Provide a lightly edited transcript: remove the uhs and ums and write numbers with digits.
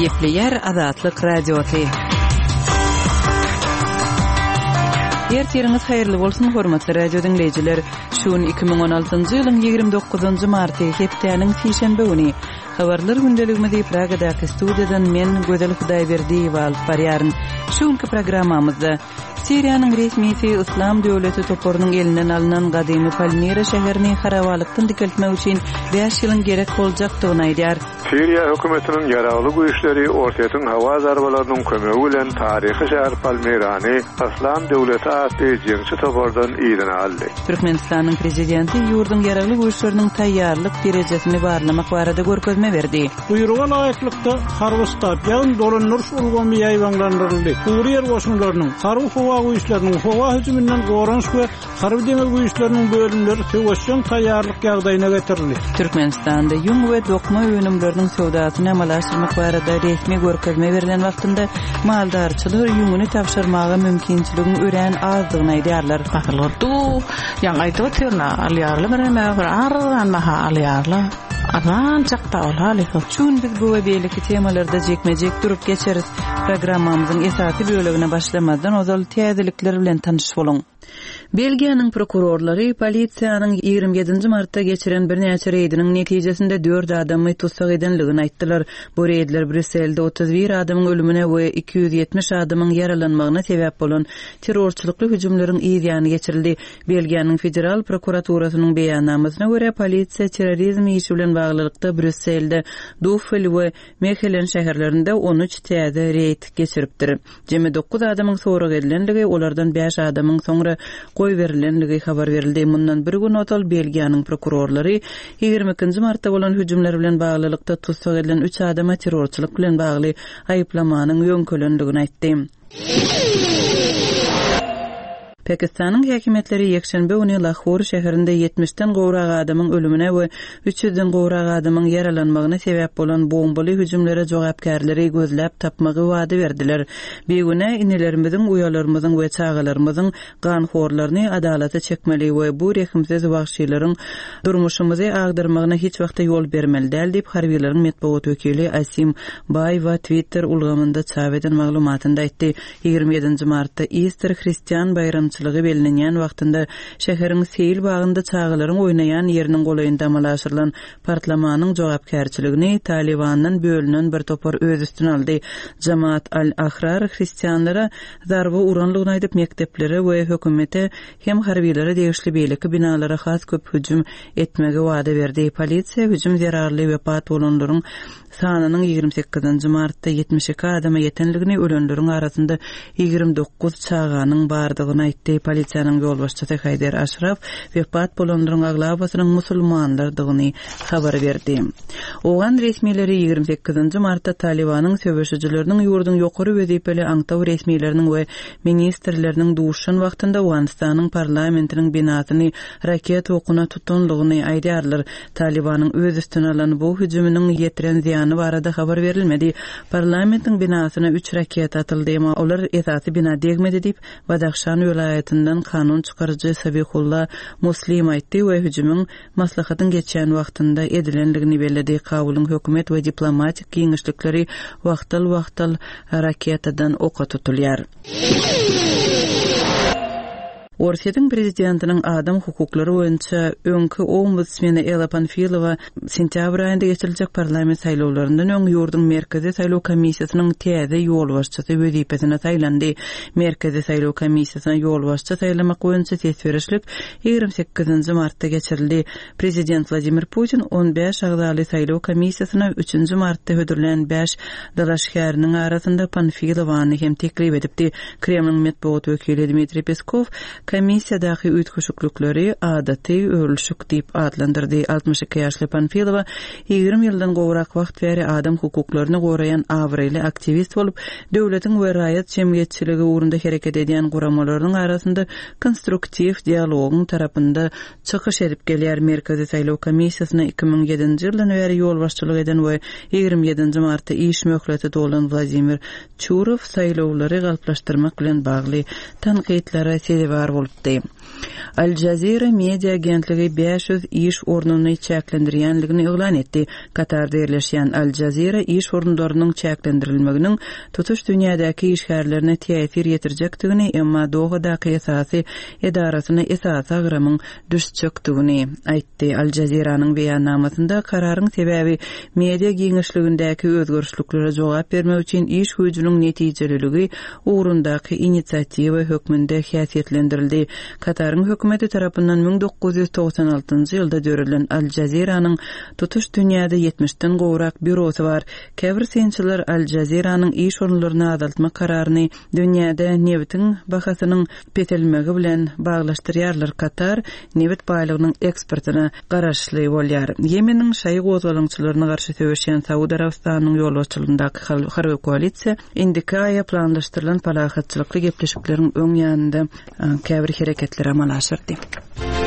Gepleyer Azatlyk Radiosu. Ertiriniz hayırlı bolsun hormatly radio dinleyijiler. Şuun 2016-njy ýylyň 29-njy marty hepdeniň şeýşembe güni habarlar gündeligimizi Pragadaky studiýadan men Gözel Hudaýberdiýew alyp barýaryn. Şuňky programmamyzda Siriýanyň resmisi İslam döwleti toporunyň elinden alynan gadymy Palmira şäherini harabalykdan dikeltmek üçin 5 ýylyň gerek boljakdygyny aýdýar. Siriya hökümetiniň ýaraly güýçleri ortaýyň hawa zarbalarynyň kömegi bilen taryhy şäher Palmirany İslam döwleti atly jeňçi topordan ýygyna aldy. Türkmenistanyň prezidenti ýurdun ýaraly güýçleriniň taýýarlyk derejesini barlamak barada görkezme berdi. Buýrugan aýaklykda Harwystat ýa-da dolanýar ulgamy ýaýwanlandyryldy. Suriýa goşunlarynyň harby hawa güýçleriniň hawa hüjümünden goranç we harby deňiz güýçleriniň bölümleri töwüşen taýýarlyk ýagdaýyna getirildi. Türkmenistanda ýün we dokma öňümleriniň sowdatyny amalaşdyrmak barada resmi görkezme berilen wagtynda maldarçylar ýüňüni tapşyrmagy mümkinçiligini ören azdygyny aýdýarlar. Ahyldy ýa-da tyrna alýarly bir ardan maha alýarly. Aman çakta olaly. Şun biz bu we beýleki temalarda jekmejek durup geçeriz. Programmamyzyň esasy bölегine başlamazdan ozal täzelikler bilen tanışyp boluň. Belgiýanyň prokurorlary polisiýanyň 27 martda geçiren bir näçe reýdiniň netijesinde 4 adamy tutsak edenligini aýtdylar. Bu reýdler Brüsselde 31 adamyň ölümine we 270 adamyň yaralanmagyna sebäp bolan terrorçylykly hüjümleriň ýygyny geçirildi. Belgiýanyň federal prokuraturasynyň beýannamasyna görä polisiýa terrorizm işi bilen baglykda Brüsselde, Duffel we Mechelen şäherlerinde 13 täze reýd geçiripdir. Jemi 9 adamyň sorak edilenligi, olardan 5 adamyň soňra goý berilenligi habar berildi. Mundan bir gün otal Belgiýanyň prokurorlary 22 martda bolan hüjümler bilen baglykda tutsak edilen 3 adama terrorçylyk bilen bagly aýyplamanyň ýöňkelendigini aýtdy. Pakistanyň häkimetleri ýekşenbe güni Lahore şäherinde 70-den gowrak adamyň ölümine we 300-den gowrak adamyň yaralanmagyna sebäp bolan bombaly hüjümlere jogapkärleri gözläp tapmagy wady berdiler. Beýgüne inelerimiziň, uýalarymyzyň we çagalarymyzyň ganhorlaryny adalata çekmeli we bu rehimsiz wagşylaryň durmuşymyzy agdyrmagyna hiç wagtda ýol bermeli däl diýip harbiýlaryň medeniýet wekili Asim Baýew Twitter ulgamynda çap eden maglumatynda aýtdy. 27 martda Easter Hristiýan bayramçylygy belinýän wagtynda şäheriň Seyil bagynda çağalaryň oýnaýan ýeriniň golaýynda amalaşyrylan partlamanyň jogapkärçiligini Talibanyň bölünen bir topar öz üstüne aldy. Jamaat al-Ahrar hristiýanlara zarby uranlygyny aýdyp mekteplere we hökümete hem harbiýlere degişli beýleki binalara has köp hüjüm etmege wada berdi. Polisiýa hüjüm zararly wepat bolanlaryň sanynyň 28 martda 72 adama ýetenligini, ölenleriň arasynda 29 çağanyň bardygyny aýtdy. Polisiýanyň ýol başçysy Haydar Aşraf wepat bolanlaryň aglabasynyň musulmanlardygyny habar berdi. Ogan resmiýetleri 28 martda Talibanyň söwüşçileriniň ýurdun ýokary wezipeli aňtaw resmiýetleriniň we ministrleriniň duşan wagtynda Awganistanyň parlamentiniň binasyny raket okuna tutanlygyny aýdýarlar. Talibanyň öz üstüne alan bu hüjüminiň ýetiren ziýany barada habar berilmedi. Parlamentiň binasyna 3 raket atyldy, olar esasy bina degmedi diýip Badaxşan vilayetinden kanun çıkarıcı Sabihullah Muslim aýtdy we hüjümüň maslahatyň geçen wagtynda edilenligini belledi. Kabulyň hökümet we diplomatik giňişlikleri wagtal raketadan oka tutulýar. Orsiýanyň prezidentiniň adam hukuklary boýunça öňkü ombudsmeni Ela Panfilowa sentyabr aýynda geçiriljek parlament saýlawlaryndan öň ýurdun merkezi saýlaw komissiýasynyň täze ýol başçysy wezipesine saýlandy. Merkezi saýlaw komissiýasyna ýol başçy saýlamak boýunça tesberişlik 28 martda geçirildi. Prezident Vladimir Putin 15 agdaly saýlaw komissiýasyna 3 martda hödürlen 5 dalaş şäheriniň arasynda Panfilowany hem teklip edipdi. Kremlin medeniýet wekili Dmitri Peskov komissiýadaky üýtgeşiklükleri adaty ölüşük diýip adlandyrdy. 62 ýaşly Panfilowa 20 ýyldan gowrak wagt bäri adam hukuklaryny goraýan awreýli aktivist bolup, döwletiň we raýat jemgyýetçiligi ugrunda hereket edýän guramalaryň arasynda konstruktiw dialogyň tarapynda çykyş edip gelýär. Merkezi saýlaw komissiýasyna 2007-nji ýyldan bäri ýol başçylyk eden we 27 martda iş möhleti dolan Vladimir Churov saýlawlary galplaşdyrmak bilen bagly tanqidlere sebäp bolupdy. Al Jazeera media agentligi 500 iş ornuny çäklendirýänligini elan etdi. Katarda yerleşýän Al Jazeera iş orunlarynyň çäklendirilmeginiň tutuş dünýädäki işgärlerine täsir ýetirjekdigini, emma dogadaky esasy edarasyny esas agramyň düşjekdigini aýtdy. Al Jazeera'nyň beýannamasynda kararyň sebäbi media giňişligindäki özgörüşliklere jogap bermek üçin iş güýjüniň netijeliligi ugrundaky inisiatiwa hökmünde häsiýetlendirildi. Katarın hökümeti tarapından 1996-njy ýylda dörülen Al Jazeera'nyň tutuş dünýäde 70-den gowrak bürosy bar. Käbir sençiler Al Jazeera'nyň iş orunlaryny azaltma kararyny dünýäde nebitiň bahasynyň petelmegi bilen baglaşdyrýarlar. Katar nebit baýlygynyň eksportyna garaşly bolýar. Yemeniň şaý gozgalançylaryna garşy söwüşýän Saudi Arabistanyň ýolbaşçylygyndaky harby koalisiýa indikaya planlaşdyrylan palahatçylykly gepleşikleriň öň ýanynda käbir hereketler amal aşyrdy.